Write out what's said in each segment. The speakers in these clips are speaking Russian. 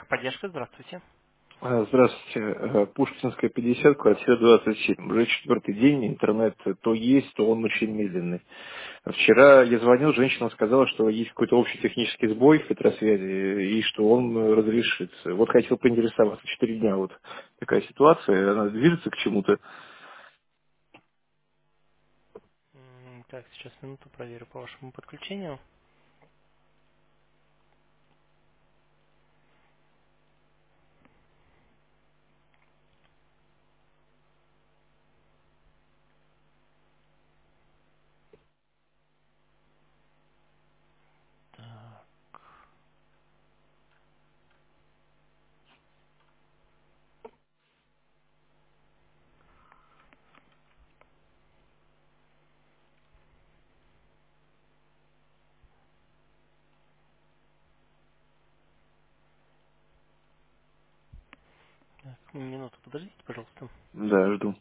Техподдержка, здравствуйте. Здравствуйте. Пушкинская, 50, квартира 27. Уже четвертый день, интернет то есть, то он очень медленный. Вчера я звонил, женщина сказала, что есть какой-то общий технический сбой в Петросвязи, и что он разрешится. Вот хотел поинтересоваться, 4 дня вот такая ситуация, она движется к чему-то. Так, сейчас минуту проверю по вашему подключению. Так, минуту подождите, пожалуйста. Да, жду.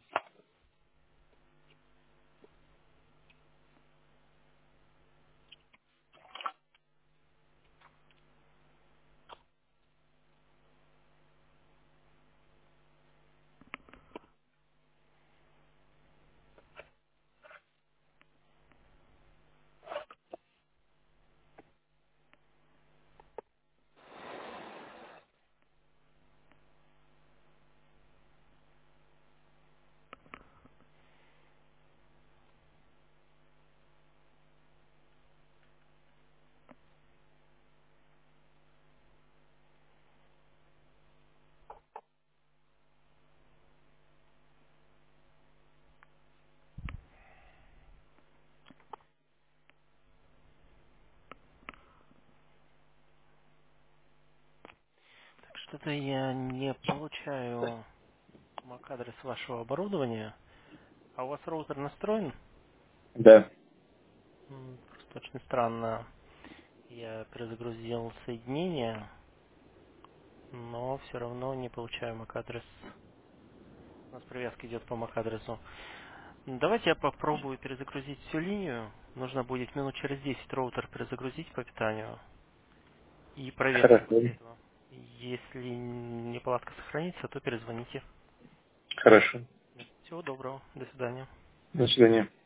Так, что-то я не получаю MAC-адрес вашего оборудования. А у вас роутер настроен? Да. Просто очень странно. Я перезагрузил соединение, но все равно не получаю MAC-адрес. У нас привязка идет по MAC-адресу. Давайте я попробую перезагрузить всю линию. Нужно будет минут через 10 роутер перезагрузить по питанию и проверить Хорошо. после этого. Если неполадка сохранится, то перезвоните. Хорошо. Всего доброго. До свидания. До свидания.